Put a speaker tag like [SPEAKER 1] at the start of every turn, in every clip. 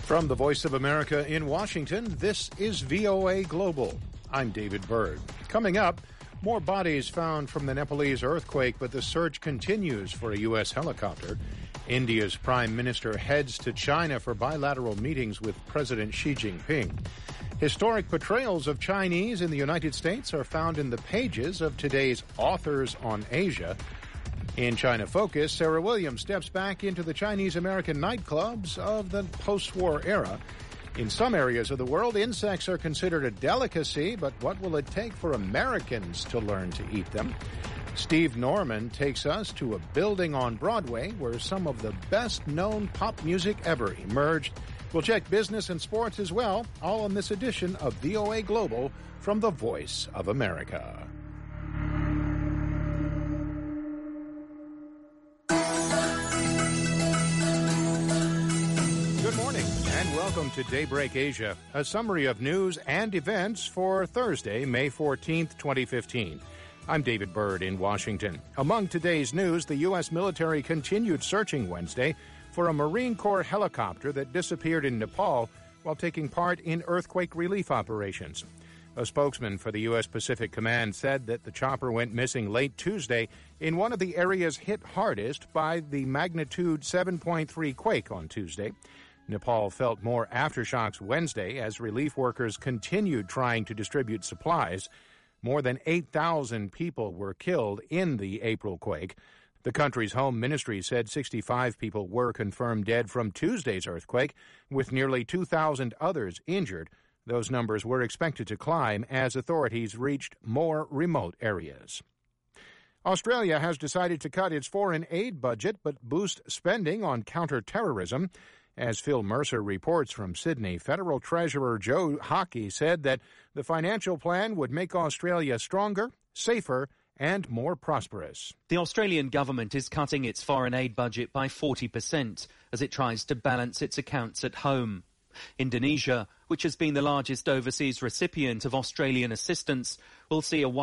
[SPEAKER 1] From the Voice of America in Washington, this is VOA Global. I'm David Byrd. Coming up, more bodies found from the Nepalese earthquake, but the search continues for a U.S. helicopter. India's prime minister heads to China for bilateral meetings with President Xi Jinping. Historic portrayals of Chinese in the United States are found in the pages of today's Authors on Asia. In China Focus, Sarah Williams steps back into the Chinese-American nightclubs of the post-war era. In some areas of the world, insects are considered a delicacy, but what will it take for Americans to learn to eat them? Steve Norman takes us to a building on Broadway where some of the best-known pop music ever emerged. We'll check business and sports as well, all in this edition of VOA Global from the Voice of America. Good morning and welcome to Daybreak Asia, a summary of news and events for Thursday, May 14th, 2015. I'm David Byrd in Washington. Among today's news, the U.S. military continued searching Wednesday for a Marine Corps helicopter that disappeared in Nepal while taking part in earthquake relief operations. A spokesman for the U.S. Pacific Command said that the chopper went missing late Tuesday in one of the areas hit hardest by the magnitude 7.3 quake on Tuesday. Nepal felt more aftershocks Wednesday as relief workers continued trying to distribute supplies. More than 8,000 people were killed in the April quake. The country's home ministry said 65 people were confirmed dead from Tuesday's earthquake, with nearly 2,000 others injured. Those numbers were expected to climb as authorities reached more remote areas. Australia has decided to cut its foreign aid budget but boost spending on counter-terrorism. As Phil Mercer reports from Sydney, Federal Treasurer Joe Hockey said that the financial plan would make Australia stronger, safer, and more prosperous.
[SPEAKER 2] The Australian government is cutting its foreign aid budget by 40% as it tries to balance its accounts at home. Indonesia, which has been the largest overseas recipient of Australian assistance, will see a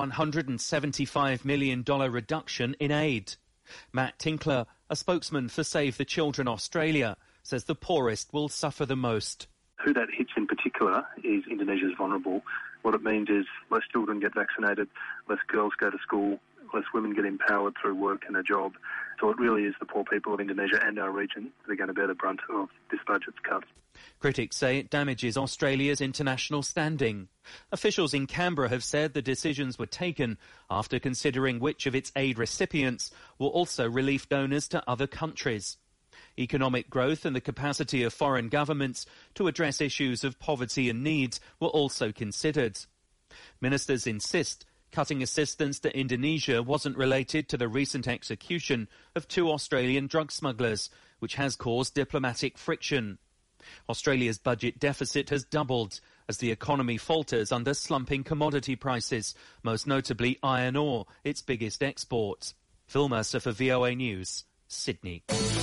[SPEAKER 2] $175 million reduction in aid. Matt Tinkler, a spokesman for Save the Children Australia, says the poorest will suffer the most.
[SPEAKER 3] Who that hits in particular is Indonesia's vulnerable. What it means is less children get vaccinated, less girls go to school, less women get empowered through work and a job. So it really is the poor people of Indonesia and our region that are going to bear the brunt of this budget's cuts.
[SPEAKER 2] Critics say it damages Australia's international standing. Officials in Canberra have said the decisions were taken after considering which of its aid recipients will also relief donors to other countries. Economic growth and the capacity of foreign governments to address issues of poverty and needs were also considered. Ministers insist cutting assistance to Indonesia wasn't related to the recent execution of 2 Australian drug smugglers, which has caused diplomatic friction. Australia's budget deficit has doubled as the economy falters under slumping commodity prices, most notably iron ore, its biggest export. Phil Mercer for VOA News, Sydney.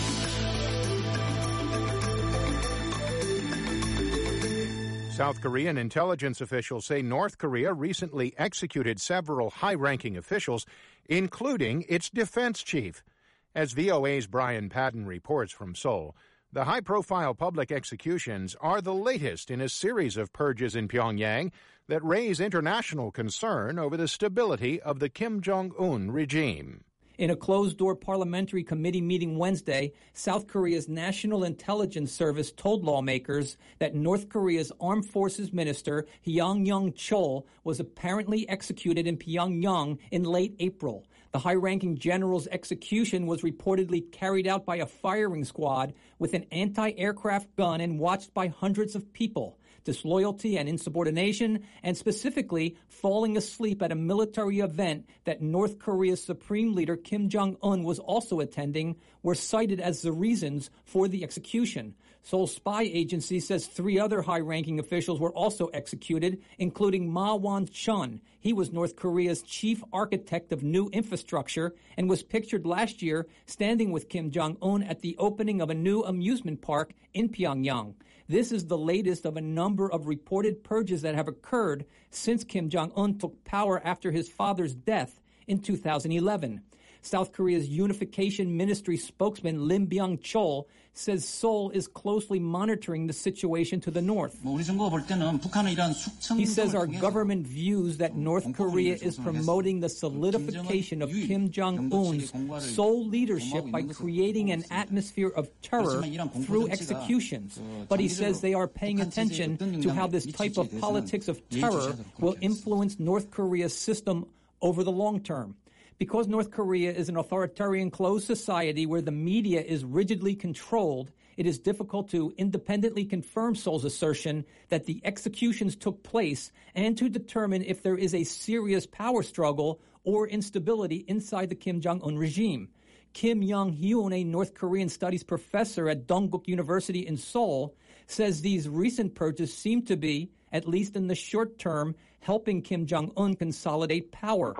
[SPEAKER 1] South Korean intelligence officials say North Korea recently executed several high-ranking officials, including its defense chief. As VOA's Brian Patton reports from Seoul, the high-profile public executions are the latest in a series of purges in Pyongyang that raise international concern over the stability of the Kim Jong-un regime.
[SPEAKER 4] In a closed-door parliamentary committee meeting Wednesday, South Korea's National Intelligence Service told lawmakers that North Korea's Armed Forces Minister Hyang Young-chol was apparently executed in Pyongyang in late April. The high-ranking general's execution was reportedly carried out by a firing squad with an anti-aircraft gun and watched by hundreds of people. Disloyalty and insubordination, and specifically falling asleep at a military event that North Korea's Supreme Leader Kim Jong-un was also attending, were cited as the reasons for the execution. Seoul spy agency says 3 other high-ranking officials were also executed, including Ma Won-chun. He was North Korea's chief architect of new infrastructure and was pictured last year standing with Kim Jong-un at the opening of a new amusement park in Pyongyang. This is the latest of a number of reported purges that have occurred since Kim Jong-un took power after his father's death in 2011. South Korea's Unification Ministry spokesman Lim Byung-chol says Seoul is closely monitoring the situation to the north. He says our government views that North Korea is promoting the solidification of Kim Jong-un's sole leadership by creating an atmosphere of terror through executions. But he says they are paying attention to how this type of politics of terror will influence North Korea's system over the long term. Because North Korea is an authoritarian closed society where the media is rigidly controlled, it is difficult to independently confirm Seoul's assertion that the executions took place and to determine if there is a serious power struggle or instability inside the Kim Jong-un regime. Kim Young-hyun, a North Korean studies professor at Dongguk University in Seoul, says these recent purges seem to be, at least in the short term, helping Kim Jong-un consolidate power.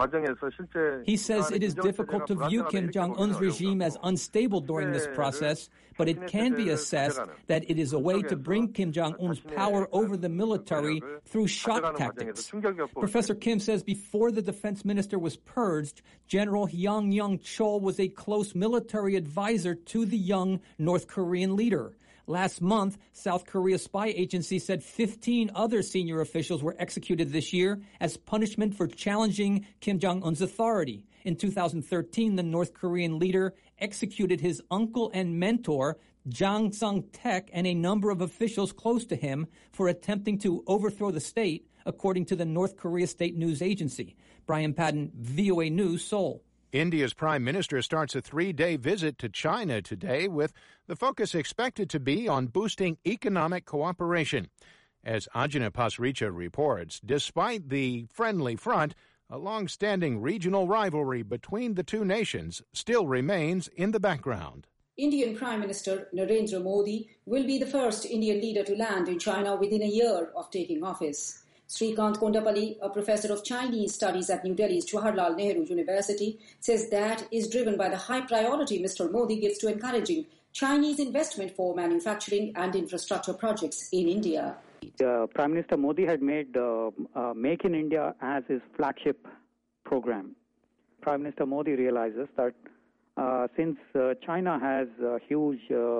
[SPEAKER 4] He says it is difficult to view Kim Jong-un's regime as unstable during this process, but it can be assessed that it is a way to bring Kim Jong-un's power over the military through shock tactics. Professor Kim says before the defense minister was purged, General Hyang Young-chol was a close military advisor to the young North Korean leader. Last month, South Korea's spy agency said 15 other senior officials were executed this year as punishment for challenging Kim Jong-un's authority. In 2013, the North Korean leader executed his uncle and mentor, Jang Sung-taek, and a number of officials close to him for attempting to overthrow the state, according to the North Korea State News Agency. Brian Padden, VOA News, Seoul.
[SPEAKER 1] India's Prime Minister starts a 3-day visit to China today, with the focus expected to be on boosting economic cooperation. As Ajna Pasricha reports, despite the friendly front, a long-standing regional rivalry between the two nations still remains in the background.
[SPEAKER 5] Indian Prime Minister Narendra Modi will be the first Indian leader to land in China within a year of taking office. Srikant Kondapalli, a professor of Chinese studies at New Delhi's Jawaharlal Nehru University, says that is driven by the high priority Mr. Modi gives to encouraging Chinese investment for manufacturing and infrastructure projects in India.
[SPEAKER 6] Prime Minister Modi had made Make in India as his flagship program. Prime Minister Modi realizes that since China has huge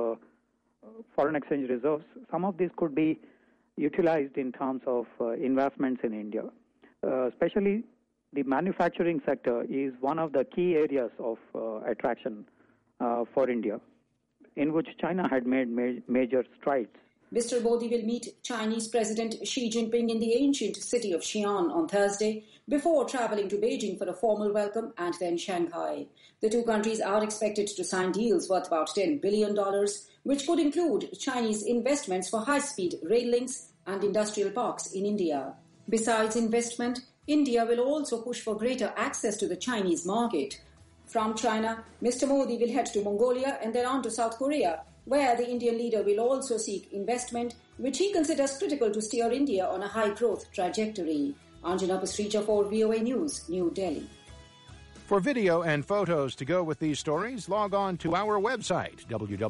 [SPEAKER 6] foreign exchange reserves, some of these could be utilized in terms of investments in India. Especially the manufacturing sector is one of the key areas of attraction for India, in which China had made major strides.
[SPEAKER 5] Mr. Modi will meet Chinese President Xi Jinping in the ancient city of Xi'an on Thursday, before traveling to Beijing for a formal welcome and then Shanghai. The two countries are expected to sign deals worth about $10 billion, which could include Chinese investments for high-speed rail links and industrial parks in India. Besides investment, India will also push for greater access to the Chinese market. From China, Mr. Modi will head to Mongolia and then on to South Korea, where the Indian leader will also seek investment, which he considers critical to steer India on a high-growth trajectory. Anjana Pasricha for VOA News, New Delhi.
[SPEAKER 1] For video and photos to go with these stories, log on to our website,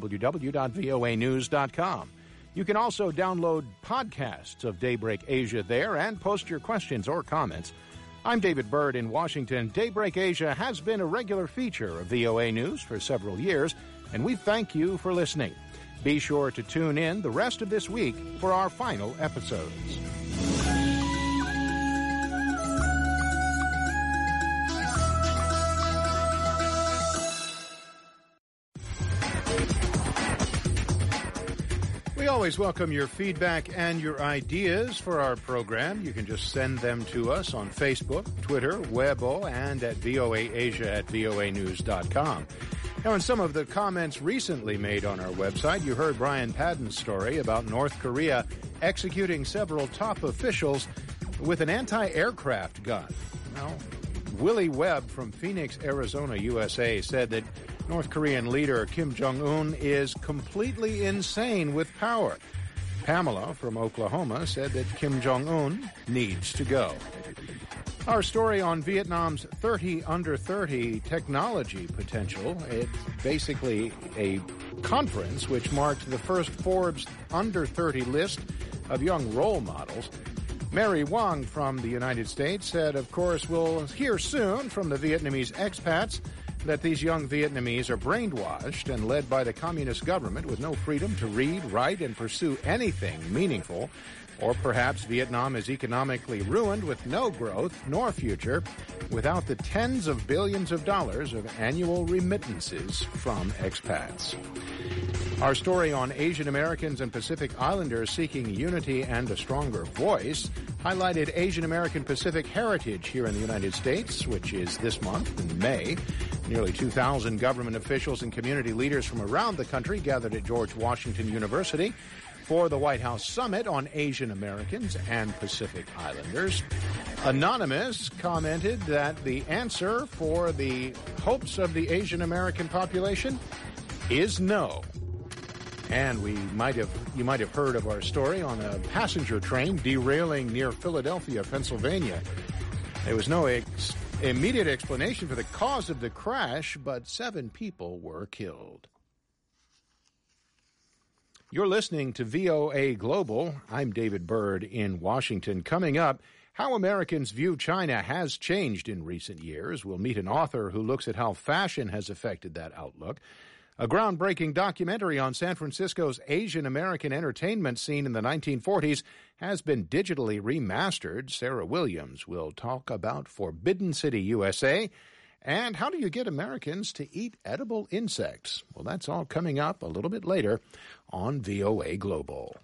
[SPEAKER 1] www.voanews.com. You can also download podcasts of Daybreak Asia there and post your questions or comments. I'm David Byrd in Washington. Daybreak Asia has been a regular feature of VOA News for several years, and we thank you for listening. Be sure to tune in the rest of this week for our final episodes. We always welcome your feedback and your ideas for our program. You can just send them to us on Facebook, Twitter, Weibo, and at voaasia@voanews.com. Now, in some of the comments recently made on our website, you heard Brian Padden's story about North Korea executing several top officials with an anti-aircraft gun. Well, Willie Webb from Phoenix, Arizona, USA, said that North Korean leader Kim Jong-un is completely insane with power. Pamela from Oklahoma said that Kim Jong-un needs to go. Our story on Vietnam's 30 under 30 technology potential. It's basically a conference which marked the first Forbes under 30 list of young role models. Mary Wong from the United States said, of course, we'll hear soon from the Vietnamese expats that these young Vietnamese are brainwashed and led by the communist government with no freedom to read, write, and pursue anything meaningful. Or perhaps Vietnam is economically ruined with no growth nor future without the tens of billions of dollars of annual remittances from expats. Our story on Asian Americans and Pacific Islanders seeking unity and a stronger voice highlighted Asian American Pacific heritage here in the United States, which is this month in May. Nearly 2,000 government officials and community leaders from around the country gathered at George Washington University for the White House Summit on Asian Americans and Pacific Islanders. Anonymous commented that the answer for the hopes of the Asian American population is no. And you might have heard of our story on a passenger train derailing near Philadelphia, Pennsylvania. There was no immediate explanation for the cause of the crash, but 7 people were killed. You're listening to VOA Global. I'm David Byrd in Washington. Coming up, how Americans view China has changed in recent years. We'll meet an author who looks at how fashion has affected that outlook. A groundbreaking documentary on San Francisco's Asian American entertainment scene in the 1940s has been digitally remastered. Sarah Williams will talk about Forbidden City, USA. And how do you get Americans to eat edible insects? Well, that's all coming up a little bit later on VOA Global.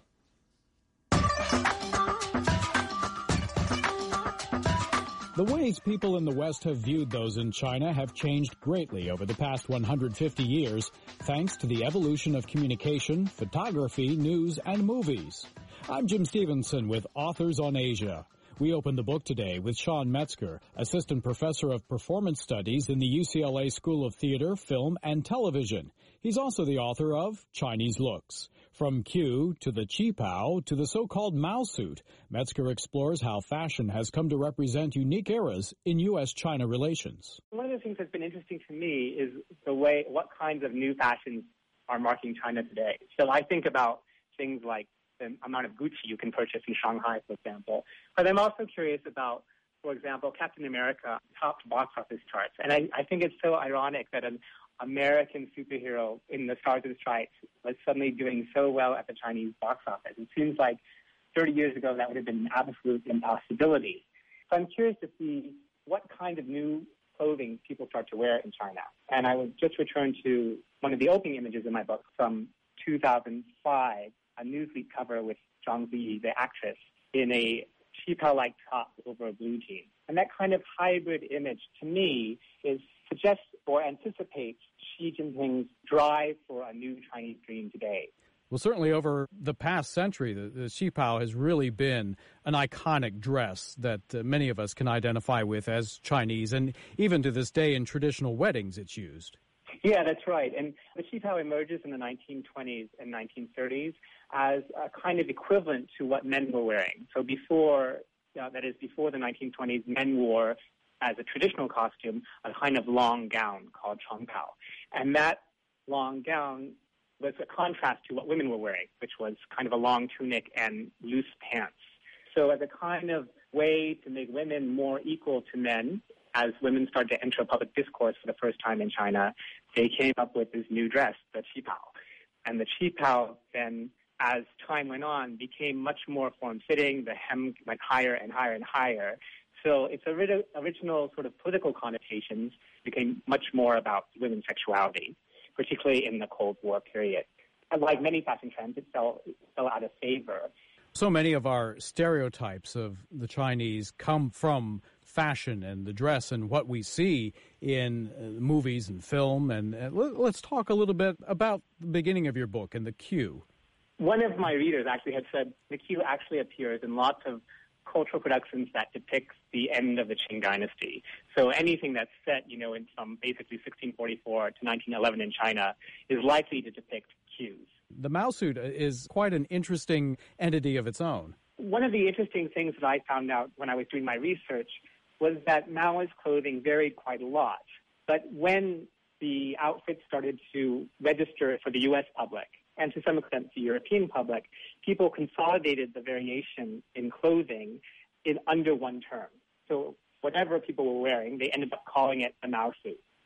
[SPEAKER 7] The ways people in the West have viewed those in China have changed greatly over the past 150 years, thanks to the evolution of communication, photography, news, and movies. I'm Jim Stevenson with Authors on Asia. We open the book today with Sean Metzger, Assistant Professor of Performance Studies in the UCLA School of Theater, Film, and Television. He's also the author of Chinese Looks. From Q to the Qipao to the so-called Mao suit, Metzger explores how fashion has come to represent unique eras in U.S.-China relations.
[SPEAKER 8] One of the things that's been interesting to me is what kinds of new fashions are marking China today. So I think about things like the amount of Gucci you can purchase in Shanghai, for example. But I'm also curious about, for example, Captain America topped box office charts. And I think it's so ironic that an American superhero in the Stars and Stripes was suddenly doing so well at the Chinese box office. It seems like 30 years ago that would have been an absolute impossibility. So I'm curious to see what kind of new clothing people start to wear in China. And I would just return to one of the opening images in my book from 2005, a Newsweek cover with Zhang Ziyi, the actress, in a qipao-like top over a blue jean. And that kind of hybrid image, to me, suggests or anticipates Xi Jinping's drive for a new Chinese dream today.
[SPEAKER 7] Well, certainly over the past century, the qipao has really been an iconic dress that many of us can identify with as Chinese, and even to this day in traditional weddings it's used.
[SPEAKER 8] Yeah, that's right. And the qipao emerges in the 1920s and 1930s as a kind of equivalent to what men were wearing. So before the 1920s, men wore, as a traditional costume, a kind of long gown called chongpao. And that long gown was a contrast to what women were wearing, which was kind of a long tunic and loose pants. So as a kind of way to make women more equal to men, as women started to enter public discourse for the first time in China, they came up with this new dress, the qipao. And the qipao then, as time went on, became much more form-fitting. The hem went higher and higher and higher. So its original sort of political connotations became much more about women's sexuality, particularly in the Cold War period. And like many fashion trends, it fell out of favor.
[SPEAKER 7] So many of our stereotypes of the Chinese come from fashion and the dress and what we see in movies and film. And let's talk a little bit about the beginning of your book and the Q.
[SPEAKER 8] One of my readers actually had said the Q actually appears in lots of cultural productions that depicts the end of the Qing dynasty. So anything that's set, in from basically 1644 to 1911 in China is likely to depict Qs.
[SPEAKER 7] The Mao suit is quite an interesting entity of its own.
[SPEAKER 8] One of the interesting things that I found out when I was doing my research was that Maoist clothing varied quite a lot. But when the outfits started to register for the U.S. public, and to some extent the European public, people consolidated the variation in clothing in under one term. So whatever people were wearing, they ended up calling it a Mao suit.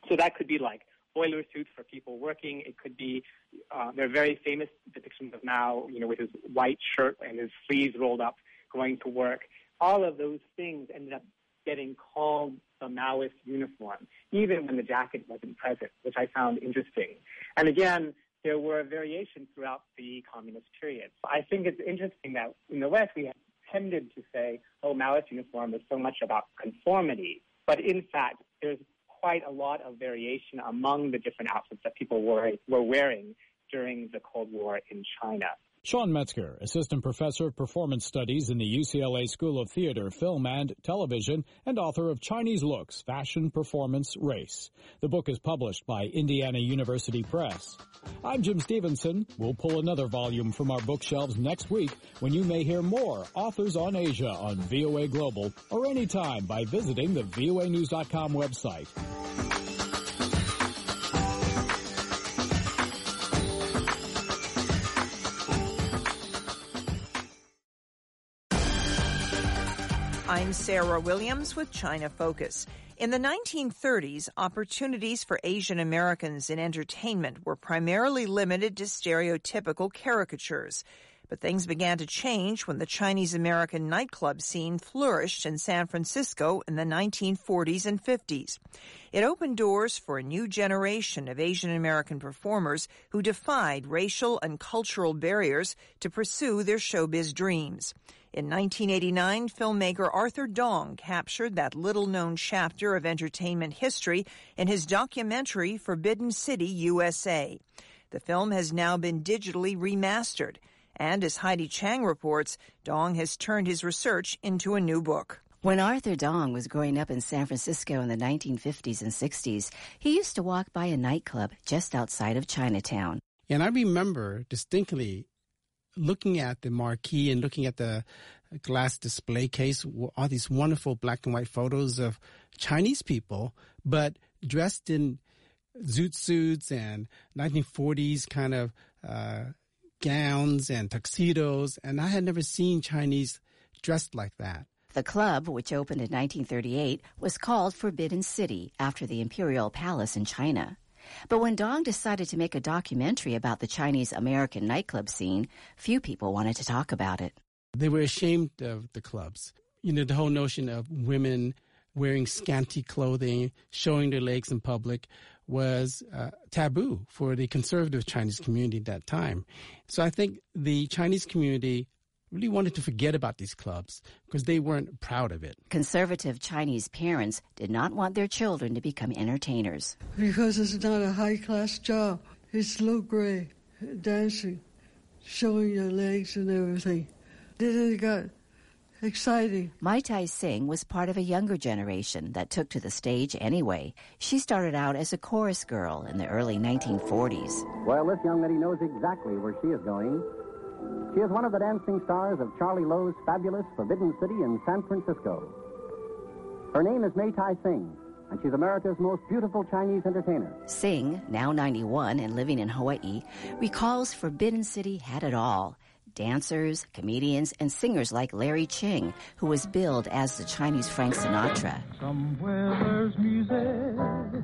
[SPEAKER 8] So that could be like boiler suits for people working. It could be, there are very famous depictions of Mao, with his white shirt and his sleeves rolled up going to work. All of those things ended up getting called the Maoist uniform, even when the jacket wasn't present, which I found interesting. And again, there were variations throughout the communist period. So I think it's interesting that in the West we have tended to say, Maoist uniform is so much about conformity. But in fact, there's quite a lot of variation among the different outfits that people were wearing during the Cold War in China.
[SPEAKER 7] Sean Metzger, Assistant Professor of Performance Studies in the UCLA School of Theater, Film, and Television, and author of Chinese Looks, Fashion, Performance, Race. The book is published by Indiana University Press. I'm Jim Stevenson. We'll pull another volume from our bookshelves next week when you may hear more Authors on Asia on VOA Global or anytime by visiting the voanews.com website.
[SPEAKER 9] I'm Sarah Williams with China Focus. In the 1930s, opportunities for Asian Americans in entertainment were primarily limited to stereotypical caricatures. But things began to change when the Chinese American nightclub scene flourished in San Francisco in the 1940s and 50s. It opened doors for a new generation of Asian American performers who defied racial and cultural barriers to pursue their showbiz dreams. In 1989, filmmaker Arthur Dong captured that little-known chapter of entertainment history in his documentary Forbidden City, USA. The film has now been digitally remastered. And as Heidi Chang reports, Dong has turned his research into a new book.
[SPEAKER 10] When Arthur Dong was growing up in San Francisco in the 1950s and 60s, he used to walk by a nightclub just outside of Chinatown.
[SPEAKER 11] And I remember distinctly looking at the marquee and looking at the glass display case, all these wonderful black and white photos of Chinese people, but dressed in zoot suits and 1940s kind of gowns and tuxedos, and I had never seen Chinese dressed like that.
[SPEAKER 10] The club, which opened in 1938, was called Forbidden City after the Imperial Palace in China. But when Dong decided to make a documentary about the Chinese American nightclub scene, few people wanted to talk about it.
[SPEAKER 11] They were ashamed of the clubs. The whole notion of women wearing scanty clothing, showing their legs in public was taboo for the conservative Chinese community at that time. So I think the Chinese community really wanted to forget about these clubs because they weren't proud of it.
[SPEAKER 10] Conservative Chinese parents did not want their children to become entertainers.
[SPEAKER 12] Because it's not a high-class job. It's low-grade dancing, showing your legs and everything. Then it got exciting. Mai Tai Sing was part of a younger generation that took to the stage anyway. She started out as a chorus girl in the early 1940s.
[SPEAKER 13] Well, this young lady knows exactly where she is going. She is one of the dancing stars of Charlie Lowe's fabulous Forbidden City in San Francisco. Her name is Mai Tai Sing, and she's America's most beautiful Chinese entertainer.
[SPEAKER 10] Sing, now 91 and living in Hawaii, recalls Forbidden City had it all. Dancers, comedians, and singers like Larry Ching, who was billed as the Chinese Frank Sinatra.
[SPEAKER 14] Somewhere there's music,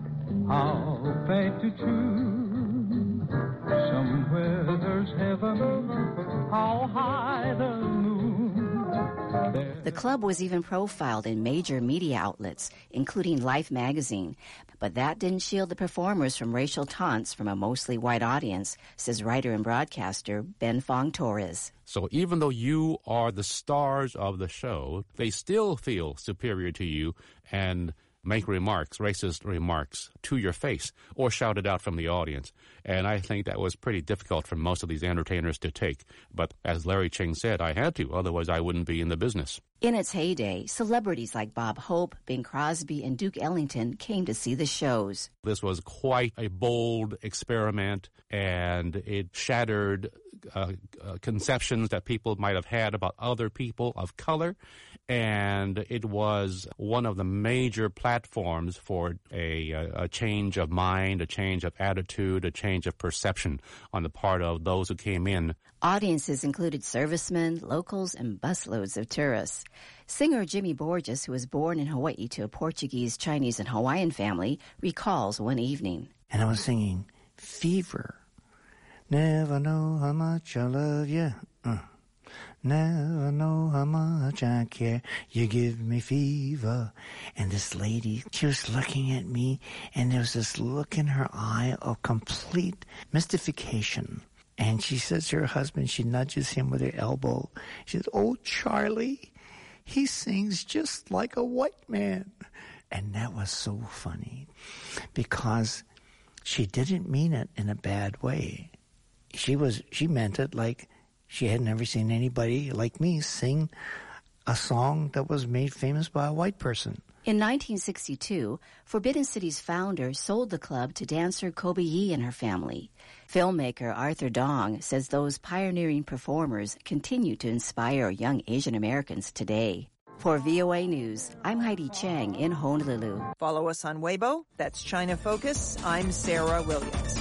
[SPEAKER 14] how faint to choose. Somewhere there's heaven, how high the moon.
[SPEAKER 10] The club was even profiled in major media outlets, including Life magazine. But that didn't shield the performers from racial taunts from a mostly white audience, says writer and broadcaster Ben Fong Torres.
[SPEAKER 15] So even though you are the stars of the show, they still feel superior to you and make remarks, racist remarks, to your face or shout it out from the audience. And I think that was pretty difficult for most of these entertainers to take. But as Larry Ching said, I had to, otherwise I wouldn't be in the business.
[SPEAKER 10] In its heyday, celebrities like Bob Hope, Bing Crosby, and Duke Ellington came to see the shows.
[SPEAKER 15] This was quite a bold experiment, and it shattered conceptions that people might have had about other people of color, and it was one of the major platforms for a change of mind, a change of attitude, a change of perception on the part of those who came in.
[SPEAKER 10] Audiences included servicemen, locals, and busloads of tourists. Singer Jimmy Borges, who was born in Hawaii to a Portuguese, Chinese, and Hawaiian family, recalls one evening.
[SPEAKER 16] And I was singing Fever. Never know how much I love you. Never know how much I care. You give me fever. And this lady, she was looking at me, and there was this look in her eye of complete mystification. And she says to her husband, she nudges him with her elbow. She says, "Oh, Charlie, he sings just like a white man." And that was so funny because she didn't mean it in a bad way. She meant it like she had never seen anybody like me sing a song that was made famous by a white person.
[SPEAKER 10] In 1962, Forbidden City's founder sold the club to dancer Kobe Yee and her family. Filmmaker Arthur Dong says those pioneering performers continue to inspire young Asian Americans today. For VOA News, I'm Heidi Chang in Honolulu.
[SPEAKER 9] Follow us on Weibo. That's China Focus. I'm Sarah Williams.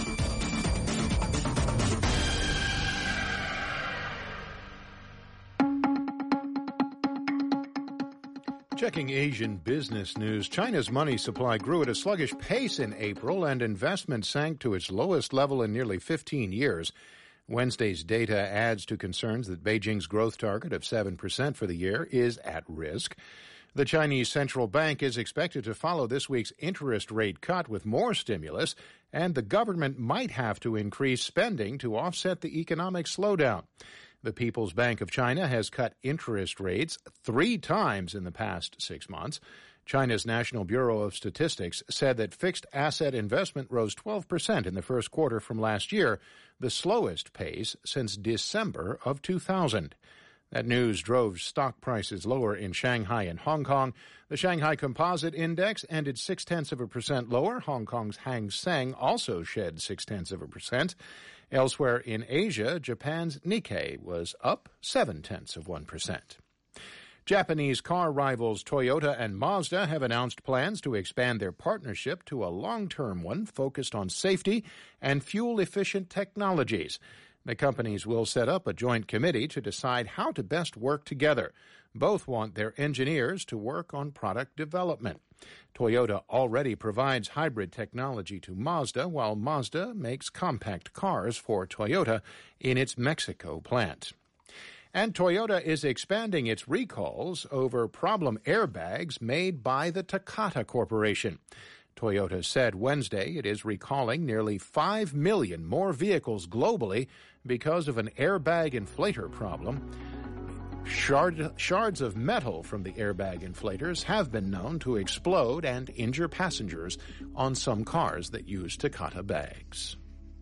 [SPEAKER 1] Checking Asian business news, China's money supply grew at a sluggish pace in April, and investment sank to its lowest level in nearly 15 years. Wednesday's data adds to concerns that Beijing's growth target of 7% for the year is at risk. The Chinese central bank is expected to follow this week's interest rate cut with more stimulus, and the government might have to increase spending to offset the economic slowdown. The People's Bank of China has cut interest rates 3 times in the past 6 months. China's National Bureau of Statistics said that fixed asset investment rose 12% in the first quarter from last year, the slowest pace since December of 2000. That news drove stock prices lower in Shanghai and Hong Kong. The Shanghai Composite Index ended 0.6% lower. Hong Kong's Hang Seng also shed 0.6%. Elsewhere in Asia, Japan's Nikkei was up 0.7%. Japanese car rivals Toyota and Mazda have announced plans to expand their partnership to a long-term one focused on safety and fuel-efficient technologies. The companies will set up a joint committee to decide how to best work together. Both want their engineers to work on product development. Toyota already provides hybrid technology to Mazda, while Mazda makes compact cars for Toyota in its Mexico plant. And Toyota is expanding its recalls over problem airbags made by the Takata Corporation. Toyota said Wednesday it is recalling nearly 5 million more vehicles globally because of an airbag inflator problem. Shards of metal from the airbag inflators have been known to explode and injure passengers on some cars that use Takata bags.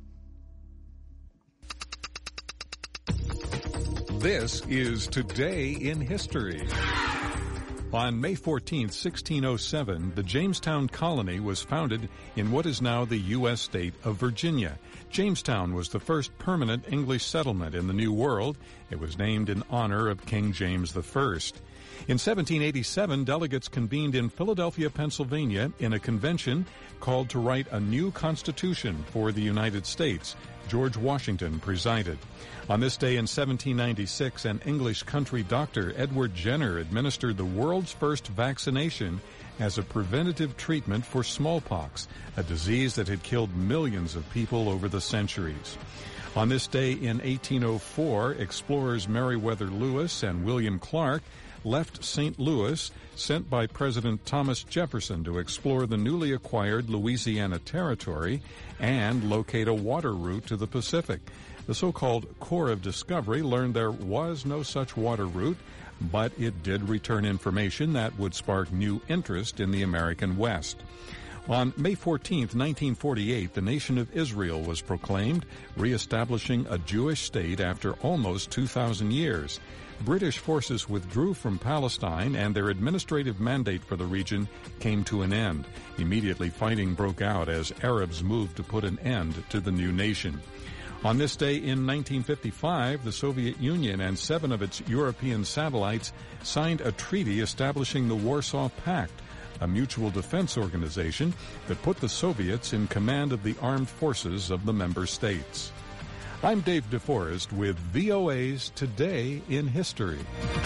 [SPEAKER 17] This is Today in History. On May 14, 1607, the Jamestown Colony was founded in what is now the U.S. state of Virginia. Jamestown was the first permanent English settlement in the New World. It was named in honor of King James I. In 1787, delegates convened in Philadelphia, Pennsylvania, in a convention called to write a new constitution for the United States. George Washington presided. On this day in 1796, an English country doctor, Edward Jenner, administered the world's first vaccination as a preventative treatment for smallpox, a disease that had killed millions of people over the centuries. On this day in 1804, explorers Meriwether Lewis and William Clark left St. Louis, sent by President Thomas Jefferson to explore the newly acquired Louisiana Territory and locate a water route to the Pacific. The so-called Corps of Discovery learned there was no such water route, but it did return information that would spark new interest in the American West. On May 14, 1948, the nation of Israel was proclaimed, reestablishing a Jewish state after almost 2,000 years. British forces withdrew from Palestine, and their administrative mandate for the region came to an end. Immediately, fighting broke out as Arabs moved to put an end to the new nation. On this day in 1955, the Soviet Union and 7 of its European satellites signed a treaty establishing the Warsaw Pact, a mutual defense organization that put the Soviets in command of the armed forces of the member states. I'm Dave DeForest with VOA's Today in History.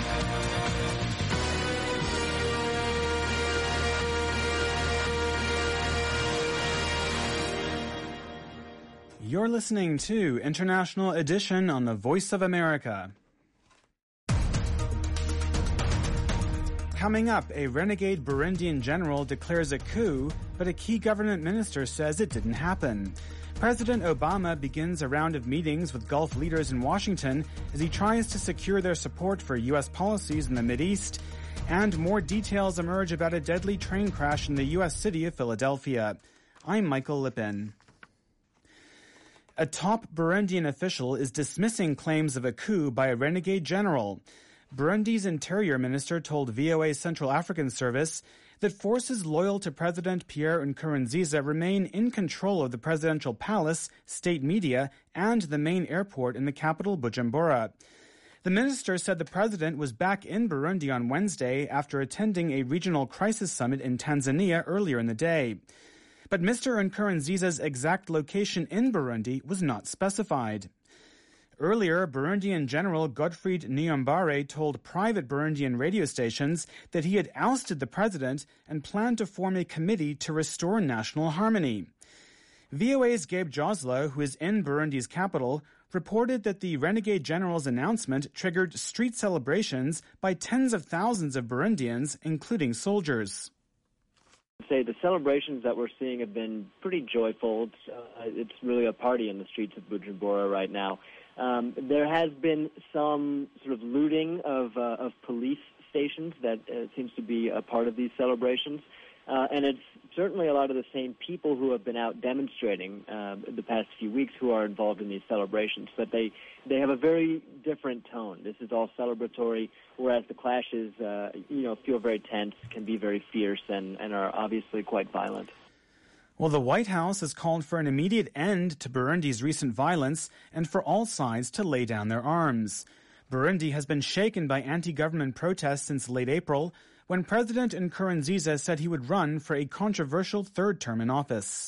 [SPEAKER 18] You're listening to International Edition on the Voice of America. Coming up, a renegade Burundian general declares a coup, but a key government minister says it didn't happen. President Obama begins a round of meetings with Gulf leaders in Washington as he tries to secure their support for U.S. policies in the Mideast. And more details emerge about a deadly train crash in the U.S. city of Philadelphia. I'm Michael Lippin. A top Burundian official is dismissing claims of a coup by a renegade general. Burundi's interior minister told VOA Central African Service that forces loyal to President Pierre Nkurunziza remain in control of the presidential palace, state media, and the main airport in the capital, Bujumbura. The minister said the president was back in Burundi on Wednesday after attending a regional crisis summit in Tanzania earlier in the day. But Mr. Nkurunziza's exact location in Burundi was not specified. Earlier, Burundian General Godfried Niyombare told private Burundian radio stations that he had ousted the president and planned to form a committee to restore national harmony. VOA's Gabe Joslow, who is in Burundi's capital, reported that the renegade general's announcement triggered street celebrations by tens of thousands of Burundians, including soldiers.
[SPEAKER 19] The celebrations that we're seeing have been pretty joyful. It's really a party in the streets of Bujumbura right now. There has been some sort of looting of police stations that seems to be a part of these celebrations. And it's certainly a lot of the same people who have been out demonstrating the past few weeks who are involved in these celebrations. But they have a very different tone. This is all celebratory, whereas the clashes, feel very tense, can be very fierce, and are obviously quite violent.
[SPEAKER 18] Well, the White House has called for an immediate end to Burundi's recent violence and for all sides to lay down their arms. Burundi has been shaken by anti-government protests since late April, when President Nkurunziza said he would run for a controversial third term in office.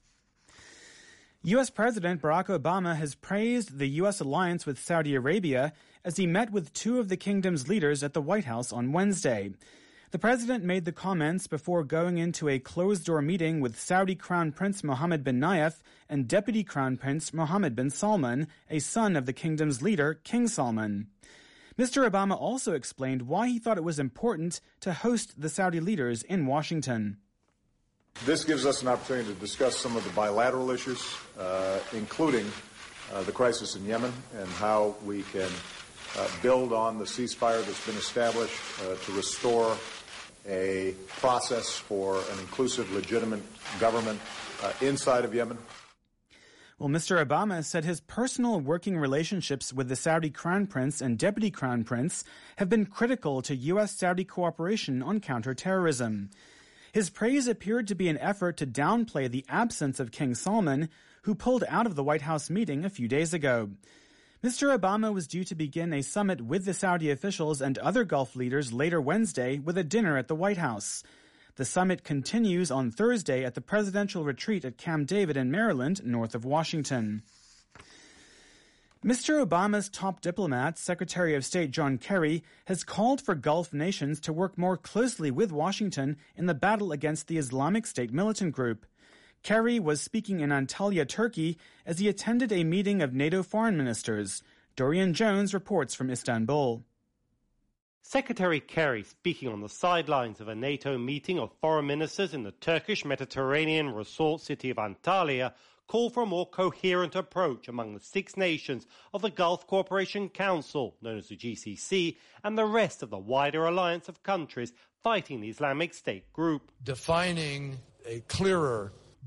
[SPEAKER 18] U.S. President Barack Obama has praised the U.S. alliance with Saudi Arabia as he met with 2 of the kingdom's leaders at the White House on Wednesday. The president made the comments before going into a closed-door meeting with Saudi Crown Prince Mohammed bin Nayef and Deputy Crown Prince Mohammed bin Salman, a son of the kingdom's leader, King Salman. Mr. Obama also explained why he thought it was important to host the Saudi leaders in Washington.
[SPEAKER 20] This gives us an opportunity to discuss some of the bilateral issues, including the crisis in Yemen and how we can build on the ceasefire that's been established to restore a process for an inclusive, legitimate government inside of Yemen.
[SPEAKER 18] Well, Mr. Obama said his personal working relationships with the Saudi Crown Prince and Deputy Crown Prince have been critical to U.S.-Saudi cooperation on counterterrorism. His praise appeared to be an effort to downplay the absence of King Salman, who pulled out of the White House meeting a few days ago. Mr. Obama was due to begin a summit with the Saudi officials and other Gulf leaders later Wednesday with a dinner at the White House. The summit continues on Thursday at the presidential retreat at Camp David in Maryland, north of Washington. Mr. Obama's top diplomat, Secretary of State John Kerry, has called for Gulf nations to work more closely with Washington in the battle against the Islamic State militant group. Kerry was speaking in Antalya, Turkey, as he attended a meeting of NATO foreign ministers. Dorian Jones reports from Istanbul.
[SPEAKER 21] Secretary Kerry, speaking on the sidelines of a NATO meeting of foreign ministers in the Turkish Mediterranean resort city of Antalya, called for a more coherent approach among the 6 nations of the Gulf Cooperation Council, known as the GCC, and the rest of the wider alliance of countries fighting the Islamic State group.
[SPEAKER 22] Defining a clearer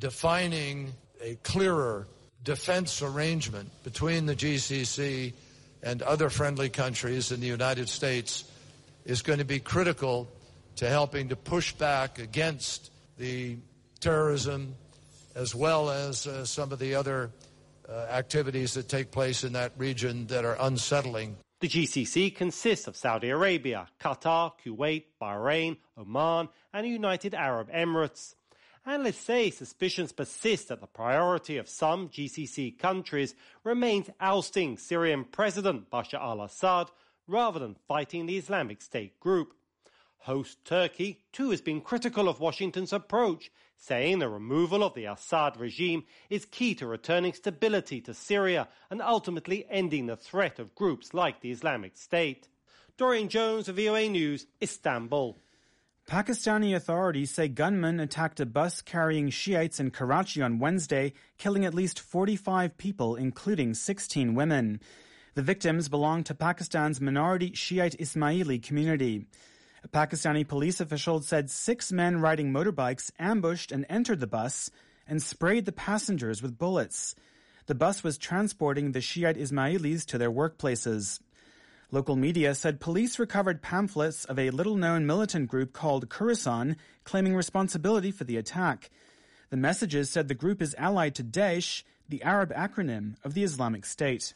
[SPEAKER 22] defense arrangement between the GCC and other friendly countries in the United States is going to be critical to helping to push back against the terrorism as well as some of the other activities that take place in that region that are unsettling.
[SPEAKER 21] The GCC consists of Saudi Arabia, Qatar, Kuwait, Bahrain, Oman, and the United Arab Emirates. Analysts say suspicions persist that the priority of some GCC countries remains ousting Syrian President Bashar al-Assad rather than fighting the Islamic State group. Host Turkey, too, has been critical of Washington's approach, saying the removal of the Assad regime is key to returning stability to Syria and ultimately ending the threat of groups like the Islamic State. Dorian Jones of VOA News, Istanbul.
[SPEAKER 18] Pakistani authorities say gunmen attacked a bus carrying Shiites in Karachi on Wednesday, killing at least 45 people, including 16 women. The victims belong to Pakistan's minority Shiite Ismaili community. A Pakistani police official said 6 men riding motorbikes ambushed and entered the bus and sprayed the passengers with bullets. The bus was transporting the Shiite Ismailis to their workplaces. Local media said police recovered pamphlets of a little-known militant group called Khorasan, claiming responsibility for the attack. The messages said the group is allied to Daesh, the Arab acronym of the Islamic State.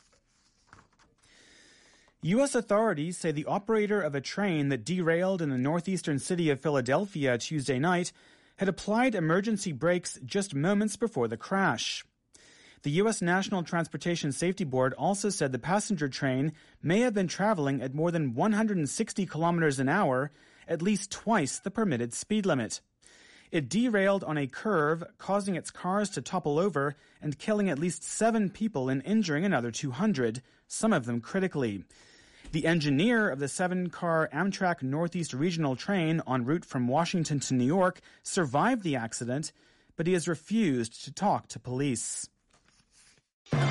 [SPEAKER 18] U.S. authorities say the operator of a train that derailed in the northeastern city of Philadelphia Tuesday night had applied emergency brakes just moments before the crash. The U.S. National Transportation Safety Board also said the passenger train may have been traveling at more than 160 kilometers an hour, at least twice the permitted speed limit. It derailed on a curve, causing its cars to topple over and killing at least 7 people and injuring another 200, some of them critically. The engineer of the 7-car Amtrak Northeast Regional train en route from Washington to New York survived the accident, but he has refused to talk to police. The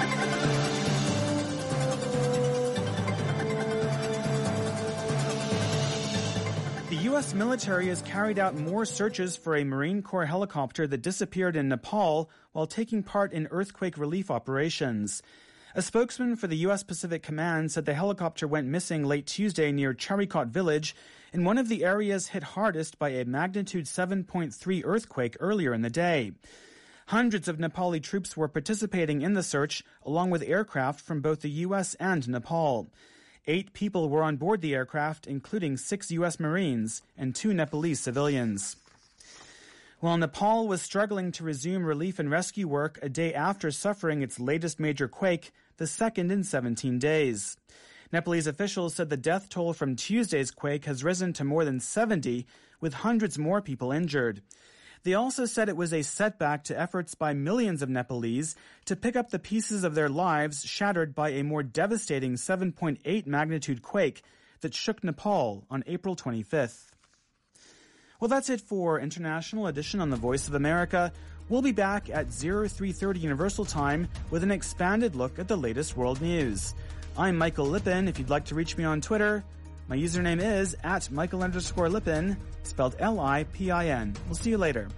[SPEAKER 18] U.S. military has carried out more searches for a Marine Corps helicopter that disappeared in Nepal while taking part in earthquake relief operations. A spokesman for the U.S. Pacific Command said the helicopter went missing late Tuesday near Charikot village, in one of the areas hit hardest by a magnitude 7.3 earthquake earlier in the day. Hundreds of Nepali troops were participating in the search, along with aircraft from both the U.S. and Nepal. 8 people were on board the aircraft, including 6 U.S. Marines and 2 Nepalese civilians. While Nepal was struggling to resume relief and rescue work a day after suffering its latest major quake, the second in 17 days. Nepalese officials said the death toll from Tuesday's quake has risen to more than 70, with hundreds more people injured. They also said it was a setback to efforts by millions of Nepalese to pick up the pieces of their lives shattered by a more devastating 7.8 magnitude quake that shook Nepal on April 25th. Well, that's it for International Edition on the Voice of America. We'll be back at 0330 Universal Time with an expanded look at the latest world news. I'm Michael Lippin. If you'd like to reach me on Twitter, my username is @Michael_Lippin, spelled L-I-P-I-N. We'll see you later.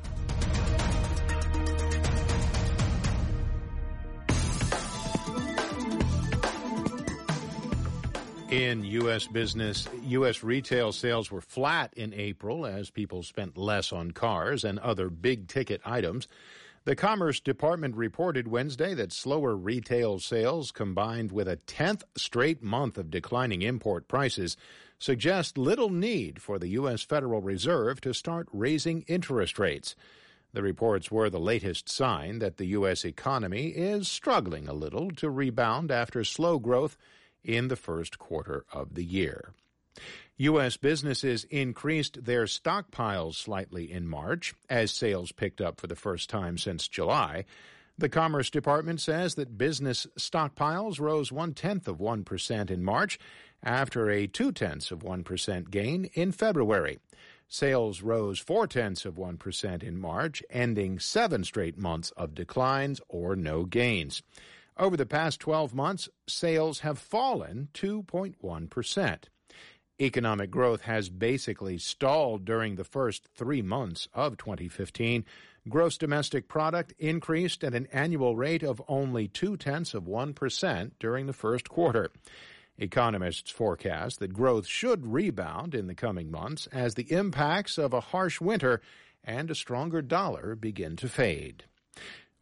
[SPEAKER 1] In U.S. business, U.S. retail sales were flat in April as people spent less on cars and other big-ticket items. The Commerce Department reported Wednesday that slower retail sales combined with a 10th straight month of declining import prices suggest little need for the U.S. Federal Reserve to start raising interest rates. The reports were the latest sign that the U.S. economy is struggling a little to rebound after slow growth in the first quarter of the year. U.S. businesses increased their stockpiles slightly in March as sales picked up for the first time since July. The Commerce Department says that business stockpiles rose 0.1% in March after a 0.2% gain in February. Sales rose 0.4% in March, ending 7 straight months of declines or no gains. Over the past 12 months, sales have fallen 2.1%. Economic growth has basically stalled during the first 3 months of 2015. Gross domestic product increased at an annual rate of only 0.2% during the first quarter. Economists forecast that growth should rebound in the coming months as the impacts of a harsh winter and a stronger dollar begin to fade.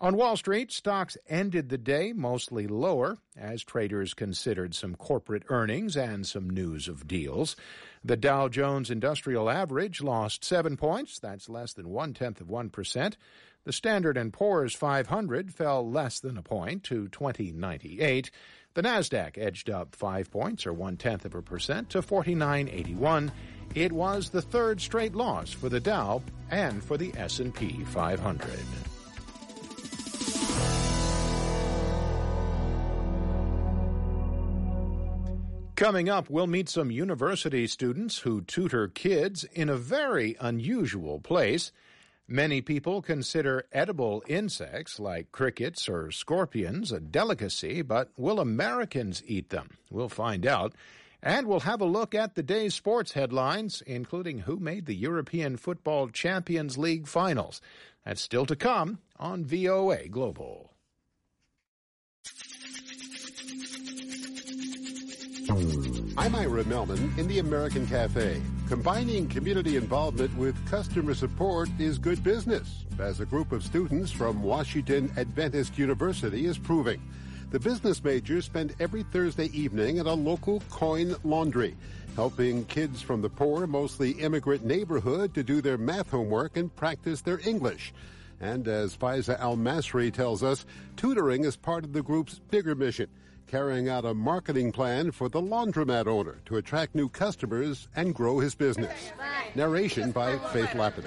[SPEAKER 1] On Wall Street, stocks ended the day mostly lower as traders considered some corporate earnings and some news of deals. The Dow Jones Industrial Average lost 7 points. That's less than 0.1%. The Standard & Poor's 500 fell less than a point to 2098. The Nasdaq edged up 5 points, or 0.1% to 4981. It was the third straight loss for the Dow and for the S&P 500. Coming up, we'll meet some university students who tutor kids in a very unusual place. Many people consider edible insects like crickets or scorpions a delicacy, but will Americans eat them? We'll find out. And we'll have a look at the day's sports headlines, including who made the European Football Champions League finals. That's still to come on VOA Global.
[SPEAKER 2] I'm Ira Melman in the American Cafe. Combining community involvement with customer support is good business, as a group of students from Washington Adventist University is proving. The business majors spend every Thursday evening at a local coin laundry, helping kids from the poor, mostly immigrant neighborhood to do their math homework and practice their English. And as Faiza Al-Masri tells us, tutoring is part of the group's bigger mission, carrying out a marketing plan for the laundromat owner to attract new customers and grow his business. Narration by Faith Lappin.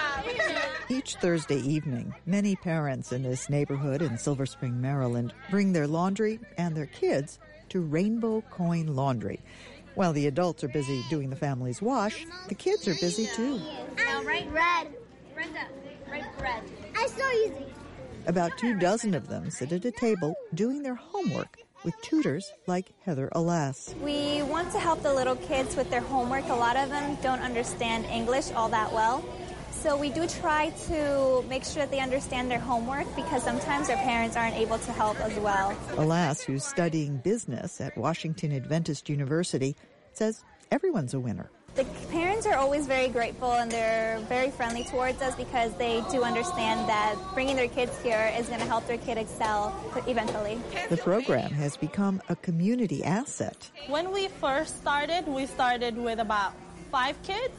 [SPEAKER 3] Each Thursday evening, many parents in this neighborhood in Silver Spring, Maryland, bring their laundry and their kids to Rainbow Coin Laundry. While the adults are busy doing the family's wash, the kids are busy too.
[SPEAKER 23] Now write red. Write red. I so easy.
[SPEAKER 3] About 24 of them sit at a table doing their homework with tutors like Heather Alas.
[SPEAKER 24] We want to help the little kids with their homework. A lot of them don't understand English all that well. So we do try to make sure that they understand their homework because sometimes their parents aren't able to help as well.
[SPEAKER 3] Alas, who's studying business at Washington Adventist University, says everyone's a winner.
[SPEAKER 24] The parents are always very grateful and they're very friendly towards us because they do understand that bringing their kids here is going to help their kid excel eventually.
[SPEAKER 3] The program has become a community asset.
[SPEAKER 25] When we first started, we started with about 5 kids,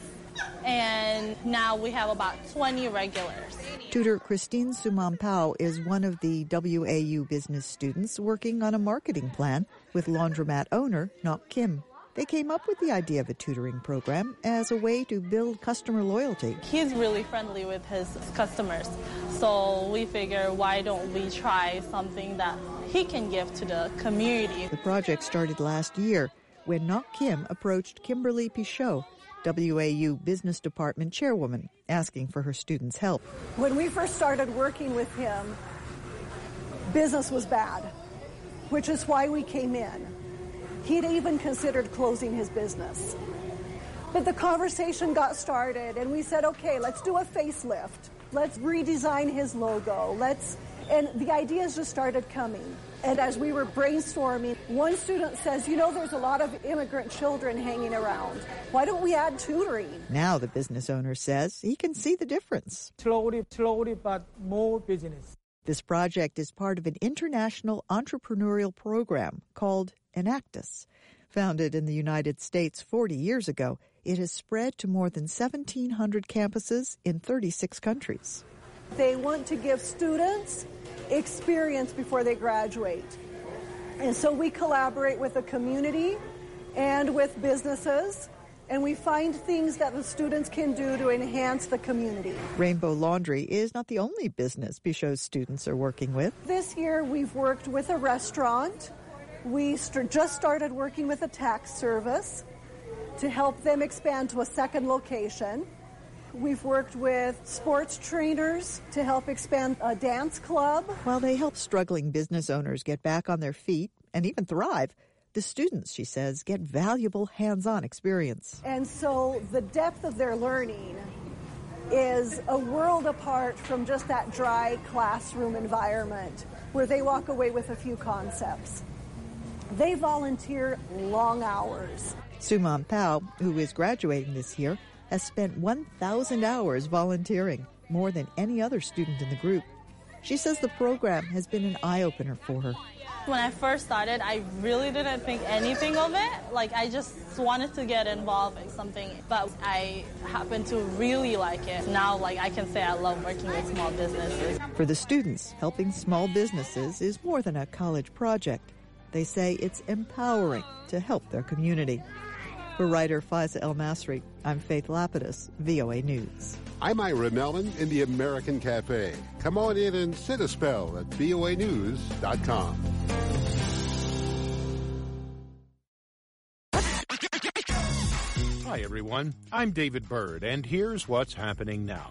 [SPEAKER 25] and now we have about 20 regulars.
[SPEAKER 3] Tutor Christine Sumampao is one of the WAU business students working on a marketing plan with laundromat owner Nok Kim. They came up with the idea of a tutoring program as a way to build customer loyalty.
[SPEAKER 25] He's really friendly with his customers, so we figure why don't we try something that he can give to the community.
[SPEAKER 3] The project started last year when Nok Kim approached Kimberly Pichot, WAU Business Department chairwoman, asking for her students' help.
[SPEAKER 26] When we first started working with him, business was bad, which is why we came in. He'd even considered closing his business. But the conversation got started, and we said, okay, let's do a facelift. Let's redesign his logo. And the ideas just started coming. And as we were brainstorming, one student says, there's a lot of immigrant children hanging around. Why don't we add tutoring?
[SPEAKER 3] Now the business owner says he can see the difference.
[SPEAKER 27] Slowly, but more business.
[SPEAKER 3] This project is part of an international entrepreneurial program called Enactus. Founded in the United States 40 years ago, it has spread to more than 1,700 campuses in 36 countries.
[SPEAKER 26] They want to give students experience before they graduate. And so we collaborate with the community and with businesses, and we find things that the students can do to enhance the community.
[SPEAKER 3] Rainbow Laundry is not the only business Pichot's students are working with.
[SPEAKER 26] This year we've worked with a restaurant. We just started working with a tax service to help them expand to a second location. We've worked with sports trainers to help expand a dance club.
[SPEAKER 3] While they help struggling business owners get back on their feet and even thrive, the students, she says, get valuable hands-on experience.
[SPEAKER 26] And so the depth of their learning is a world apart from just that dry classroom environment where they walk away with a few concepts. They volunteer long hours.
[SPEAKER 3] Sumampao, who is graduating this year, has spent 1,000 hours volunteering, more than any other student in the group. She says the program has been an eye-opener for her.
[SPEAKER 25] When I first started, I really didn't think anything of it. Like, I just wanted to get involved in something, but I happen to really like it. Now, like, I can say I love working with small businesses.
[SPEAKER 3] For the students, helping small businesses is more than a college project. They say it's empowering to help their community. For writer Faiza El-Masri, I'm Faith Lapidus, VOA News.
[SPEAKER 2] I'm Ira Melman in the American Cafe. Come on in and sit a spell at voanews.com.
[SPEAKER 1] Hi, everyone. I'm David Byrd, and here's what's happening now.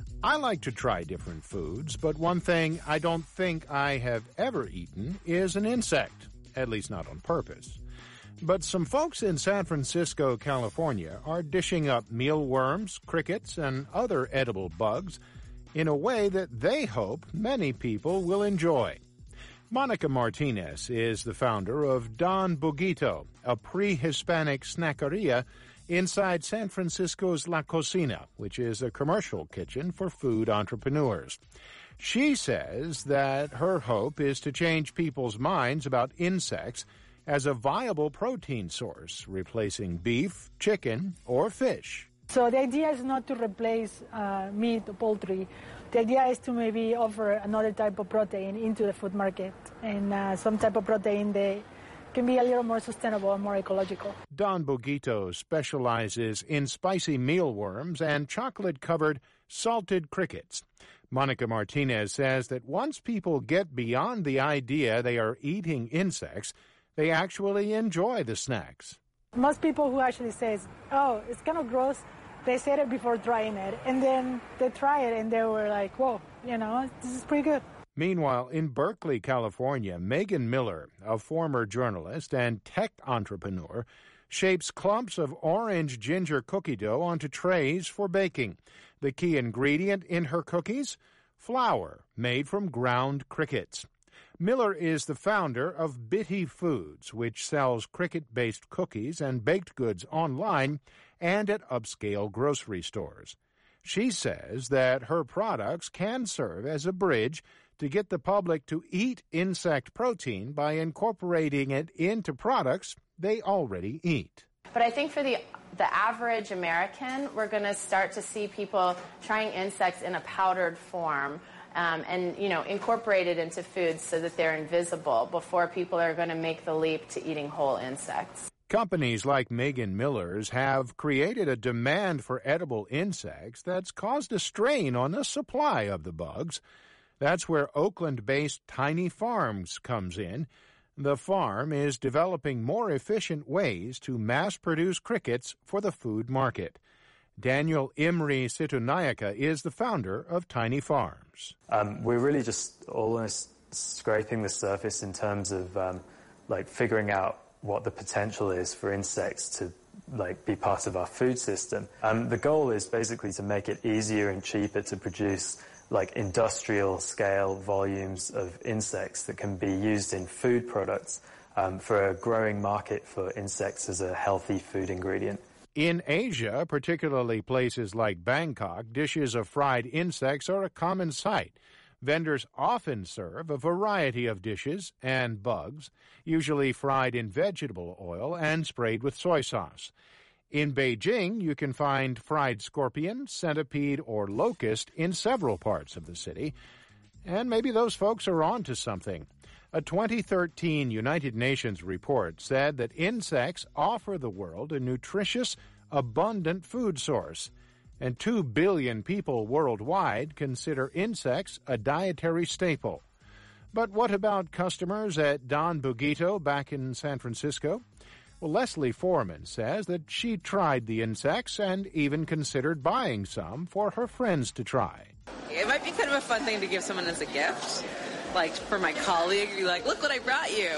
[SPEAKER 1] I like to try different foods, but one thing I don't think I have ever eaten is an insect, at least not on purpose. But some folks in San Francisco, California, are dishing up mealworms, crickets, and other edible bugs in a way that they hope many people will enjoy. Monica Martinez is the founder of Don Buguito, a pre-Hispanic snackeria inside San Francisco's La Cocina, which is a commercial kitchen for food entrepreneurs. She says that her hope is to change people's minds about insects as a viable protein source, replacing beef, chicken, or fish.
[SPEAKER 27] So the idea is not to replace meat or poultry. The idea is to maybe offer another type of protein into the food market, and some type of protein that can be a little more sustainable and more ecological.
[SPEAKER 1] Don Buguito specializes in spicy mealworms and chocolate-covered salted crickets. Monica Martinez says that once people get beyond the idea they are eating insects, they actually enjoy the snacks.
[SPEAKER 27] Most people who actually say, oh, it's kind of gross, they said it before trying it. And then they try it and they were like, whoa, this is pretty good.
[SPEAKER 1] Meanwhile, in Berkeley, California, Megan Miller, a former journalist and tech entrepreneur, shapes clumps of orange ginger cookie dough onto trays for baking. The key ingredient in her cookies? Flour made from ground crickets. Miller is the founder of Bitty Foods, which sells cricket-based cookies and baked goods online and at upscale grocery stores. She says that her products can serve as a bridge to get the public to eat insect protein by incorporating it into products they already eat.
[SPEAKER 4] But I think for the average American, we're going to start to see people trying insects in a powdered form. And incorporate it into foods so that they're invisible before people are going to make the leap to eating whole insects.
[SPEAKER 1] Companies like Megan Miller's have created a demand for edible insects that's caused a strain on the supply of the bugs. That's where Oakland-based Tiny Farms comes in. The farm is developing more efficient ways to mass-produce crickets for the food market. Daniel Imri Situnayaka is the founder of Tiny Farms.
[SPEAKER 5] We're really just almost scraping the surface in terms of figuring out what the potential is for insects to be part of our food system. The goal is basically to make it easier and cheaper to produce industrial scale volumes of insects that can be used in food products for a growing market for insects as a healthy food ingredient.
[SPEAKER 1] In Asia, particularly places like Bangkok, dishes of fried insects are a common sight. Vendors often serve a variety of dishes and bugs, usually fried in vegetable oil and sprayed with soy sauce. In Beijing, you can find fried scorpion, centipede, or locust in several parts of the city. And maybe those folks are on to something. A 2013 United Nations report said that insects offer the world a nutritious, abundant food source, and 2 billion people worldwide consider insects a dietary staple. But what about customers at Don Buguito back in San Francisco? Well, Leslie Foreman says that she tried the insects and even considered buying some for her friends to try.
[SPEAKER 6] It might be kind of a fun thing to give someone as a gift. Like for my colleague, be like, look what I brought you.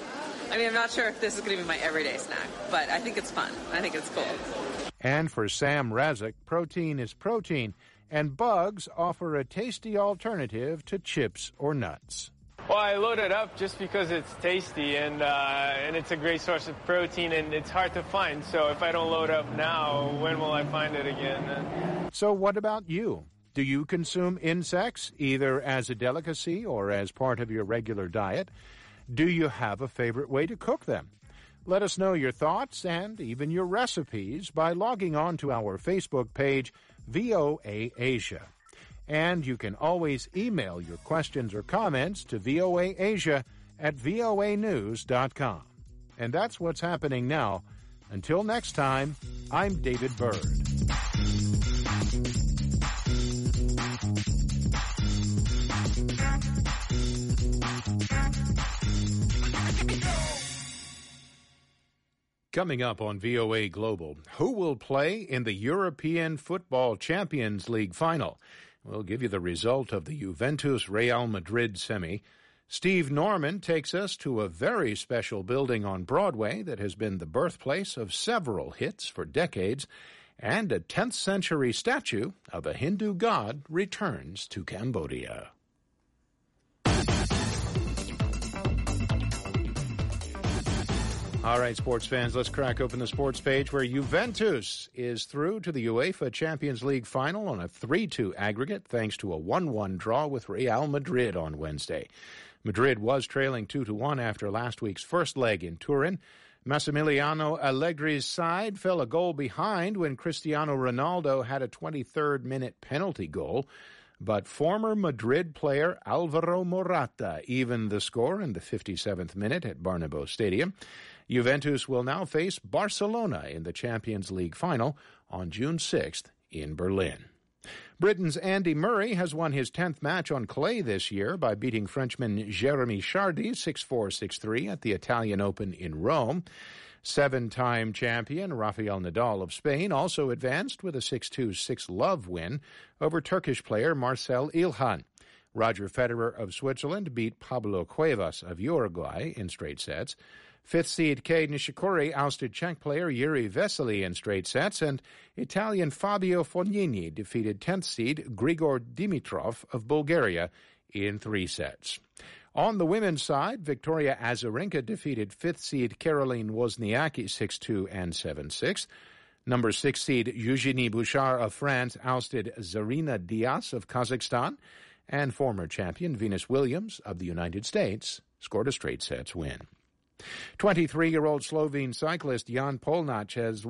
[SPEAKER 6] I mean, I'm not sure if this is going to be my everyday snack, but I think it's fun. I think it's cool.
[SPEAKER 1] And for Sam Razik, protein is protein, and bugs offer a tasty alternative to chips or nuts.
[SPEAKER 7] Well, I load it up just because it's tasty and it's a great source of protein, and it's hard to find. So if I don't load up now, when will I find it again?
[SPEAKER 1] So what about you? Do you consume insects, either as a delicacy or as part of your regular diet? Do you have a favorite way to cook them? Let us know your thoughts and even your recipes by logging on to our Facebook page, VOA Asia. And you can always email your questions or comments to voaasia@voanews.com. And that's what's happening now. Until next time, I'm David Byrd. Coming up on VOA Global, who will play in the European Football Champions League final? We'll give you the result of the Juventus-Real Madrid semi. Steve Norman takes us to a very special building on Broadway that has been the birthplace of several hits for decades, and a 10th century statue of a Hindu god returns to Cambodia. All right, sports fans, let's crack open the sports page where Juventus is through to the UEFA Champions League final on a 3-2 aggregate thanks to a 1-1 draw with Real Madrid on Wednesday. Madrid was trailing 2-1 after last week's first leg in Turin. Massimiliano Allegri's side fell a goal behind when Cristiano Ronaldo had a 23rd minute penalty goal. But former Madrid player Alvaro Morata evened the score in the 57th minute at Bernabeu Stadium. Juventus will now face Barcelona in the Champions League final on June 6th in Berlin. Britain's Andy Murray has won his 10th match on clay this year by beating Frenchman Jeremy Chardy 6-4, 6-3 at the Italian Open in Rome. Seven-time champion Rafael Nadal of Spain also advanced with a 6-2, 6-love win over Turkish player Marcel Ilhan. Roger Federer of Switzerland beat Pablo Cuevas of Uruguay in straight sets. Fifth seed Kei Nishikori ousted Czech player Yuri Vesely in straight sets, and Italian Fabio Fognini defeated 10th seed Grigor Dimitrov of Bulgaria in 3 sets. On the women's side, Victoria Azarenka defeated 5th seed Caroline Wozniacki 6-2 and 7-6. Number 6 seed Eugenie Bouchard of France ousted Zarina Diaz of Kazakhstan, and former champion Venus Williams of the United States scored a straight sets win. 23-year-old Slovene cyclist Jan Polnac has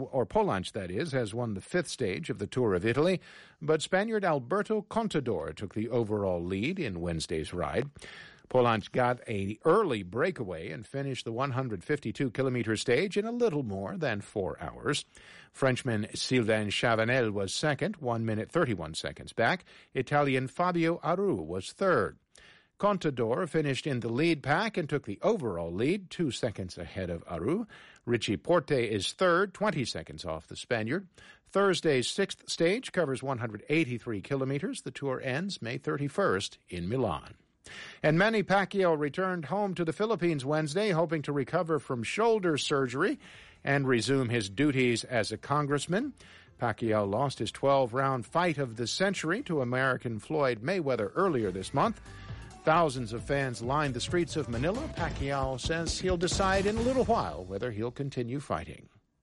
[SPEAKER 1] won the 5th stage of the Tour of Italy, but Spaniard Alberto Contador took the overall lead in Wednesday's ride. Polnac got an early breakaway and finished the 152-kilometer stage in a little more than 4 hours. Frenchman Sylvain Chavanel was second, 1 minute 31 seconds back. Italian Fabio Aru was third. Contador finished in the lead pack and took the overall lead, 2 seconds ahead of Aru. Richie Porte is third, 20 seconds off the Spaniard. Thursday's 6th stage covers 183 kilometers. The tour ends May 31st in Milan. And Manny Pacquiao returned home to the Philippines Wednesday, hoping to recover from shoulder surgery and resume his duties as a congressman. Pacquiao lost his 12-round fight of the century to American Floyd Mayweather earlier this month. Thousands of fans lined the streets of Manila. Pacquiao says he'll decide in a little while whether he'll continue fighting.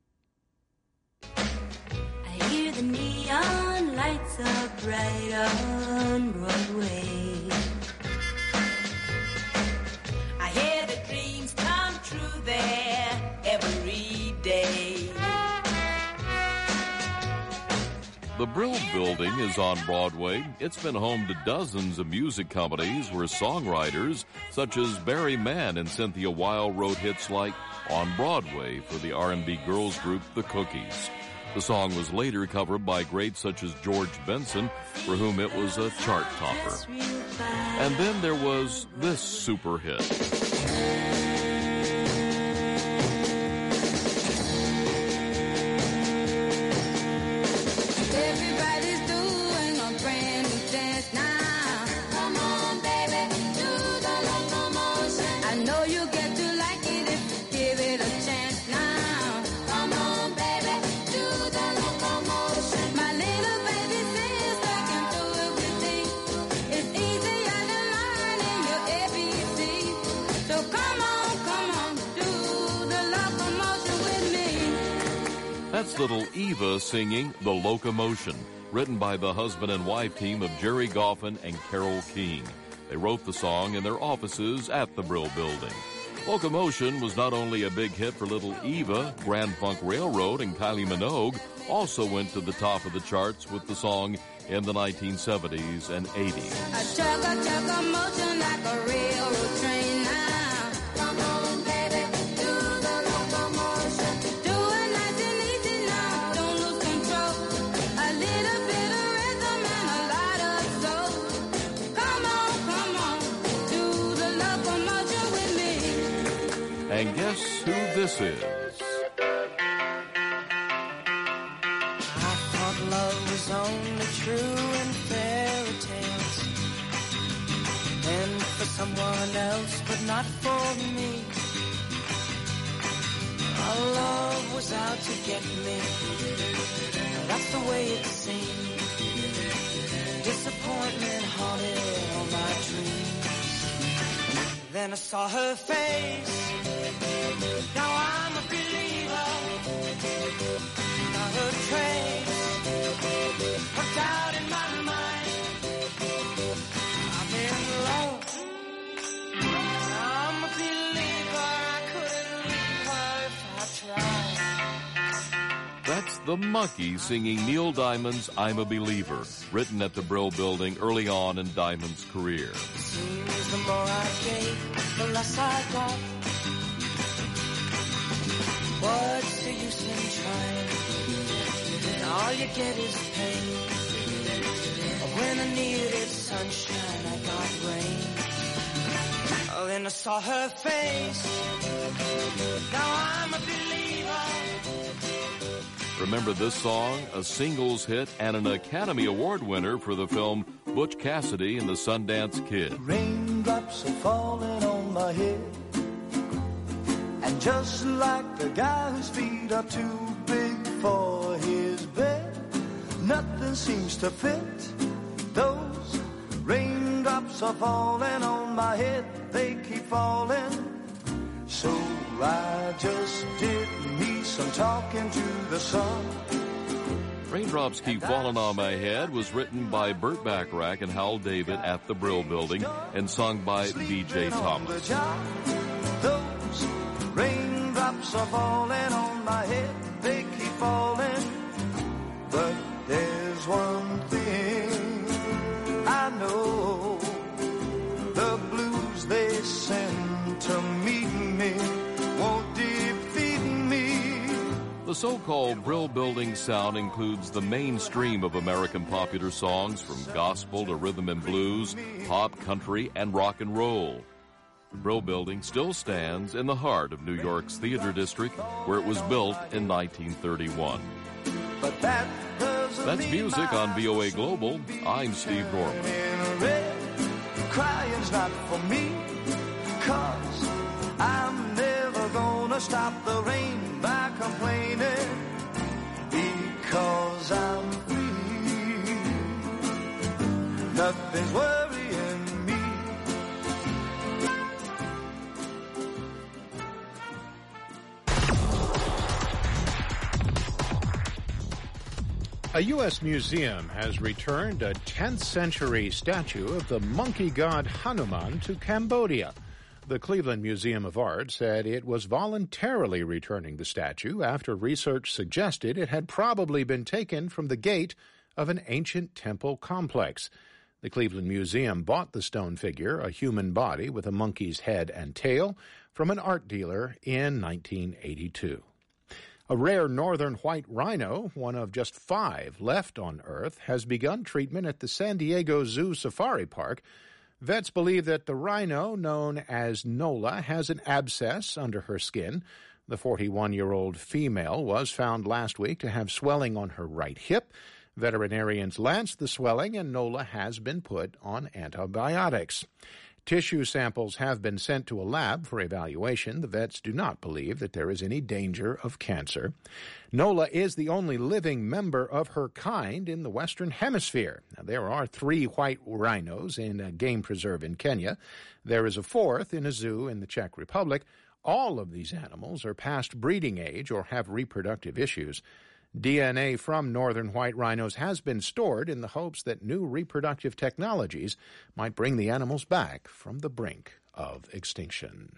[SPEAKER 8] I hear the neon lights are bright on Broadway. I hear the dreams come true there every day.
[SPEAKER 11] The Brill Building is on Broadway. It's been home to dozens of music companies where songwriters such as Barry Mann and Cynthia Weil wrote hits like On Broadway for the R&B girls group The Cookies. The song was later covered by greats such as George Benson, for whom it was a chart topper. And then there was this super hit. That's little Eva singing The Locomotion, written by the husband and wife team of Jerry Goffin and Carole King. They wrote the song in their offices at the Brill Building. Locomotion was not only a big hit for Little Eva, Grand Funk Railroad and Kylie Minogue also went to the top of the charts with the song in the 1970s and 80s.
[SPEAKER 8] A chugga motion like a railroad train now. Come on, baby, do the locomotion. Do it nice and easy now, don't lose control. A little bit of rhythm and a lot of soul. Come on, do the locomotion with me.
[SPEAKER 11] And guess who this is?
[SPEAKER 8] Love was only true in fairy tales, and for someone else, but not for me. Our love was out to get me, that's the way it seemed. Disappointment haunted all my dreams. Then I saw her face, now I'm a believer. Not her trace, her doubt in my mind. I'm in love, I'm a believer. I couldn't leave her if I tried.
[SPEAKER 11] That's the Monkees singing Neil Diamond's I'm a Believer, written at the Brill Building early on in Diamond's career.
[SPEAKER 8] Seems the more I gave, the less I got. What's the use in trying? All you get is pain. When I needed sunshine, I got rain. Oh, then I saw her face. Now I'm a believer.
[SPEAKER 11] Remember this song, a singles hit and an Academy Award winner for the film Butch Cassidy and the Sundance Kid.
[SPEAKER 8] Raindrops are falling on my head, and just like the guy whose feet are too big for his bed, nothing seems to fit. Those raindrops are falling on my head, they keep falling. So I just did me some talking to the sun.
[SPEAKER 11] Raindrops Keep Falling on My Head was written by Burt Bacharach and Hal David at the Brill Building and sung by B.J. Thomas.
[SPEAKER 8] Those raindrops are falling on my head, they keep falling. But there's one thing I know, the blues they send to meet me won't defeat me.
[SPEAKER 11] The so-called Brill Building sound includes the mainstream of American popular songs from gospel to rhythm and blues, pop, country, and rock and roll. The Brill Building still stands in the heart of New York's Theater District, where it was built in 1931.
[SPEAKER 8] But
[SPEAKER 11] that's music on VOA Global. I'm Steve Norman.
[SPEAKER 8] Crying's not for me, 'cause I'm never gonna stop the rain by complaining, because I'm free. Nothing's worrying me.
[SPEAKER 1] A U.S. museum has returned a 10th century statue of the monkey god Hanuman to Cambodia. The Cleveland Museum of Art said it was voluntarily returning the statue after research suggested it had probably been taken from the gate of an ancient temple complex. The Cleveland Museum bought the stone figure, a human body with a monkey's head and tail, from an art dealer in 1982. A rare northern white rhino, one of just 5 left on Earth, has begun treatment at the San Diego Zoo Safari Park. Vets believe that the rhino, known as Nola, has an abscess under her skin. The 41-year-old female was found last week to have swelling on her right hip. Veterinarians lanced the swelling, and Nola has been put on antibiotics. Tissue samples have been sent to a lab for evaluation. The vets do not believe that there is any danger of cancer. Nola is the only living member of her kind in the Western Hemisphere. Now, there are 3 white rhinos in a game preserve in Kenya. There is a 4th in a zoo in the Czech Republic. All of these animals are past breeding age or have reproductive issues. DNA from northern white rhinos has been stored in the hopes that new reproductive technologies might bring the animals back from the brink of extinction.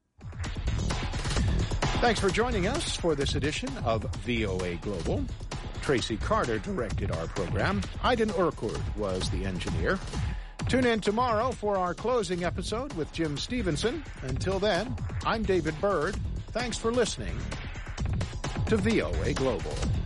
[SPEAKER 1] Thanks for joining us for this edition of VOA Global. Tracy Carter directed our program. Aiden Urquhart was the engineer. Tune in tomorrow for our closing episode with Jim Stevenson. Until then, I'm David Byrd. Thanks for listening to VOA Global.